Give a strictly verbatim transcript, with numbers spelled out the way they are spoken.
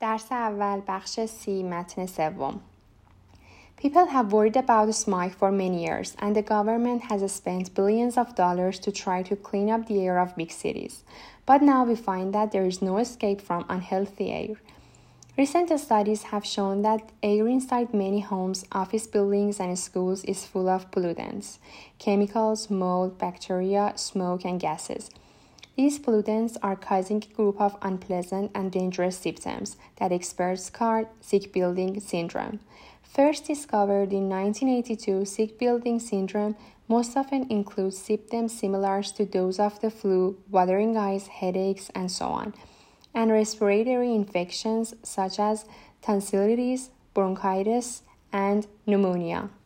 درس اول بخش سی متن سوم. People have worried about smog for many years, and the government has spent billions of dollars to try to clean up the air of big cities. But now we find that there is no escape from unhealthy air. Recent studies have shown that air inside many homes, office buildings, and schools is full of pollutants, chemicals, mold, bacteria, smoke, and gases. These pollutants are causing a group of unpleasant and dangerous symptoms that experts call sick building syndrome. First discovered in nineteen eighty-two, sick building syndrome most often includes symptoms similar to those of the flu, watering eyes, headaches, and so on, and respiratory infections such as tonsillitis, bronchitis, and pneumonia.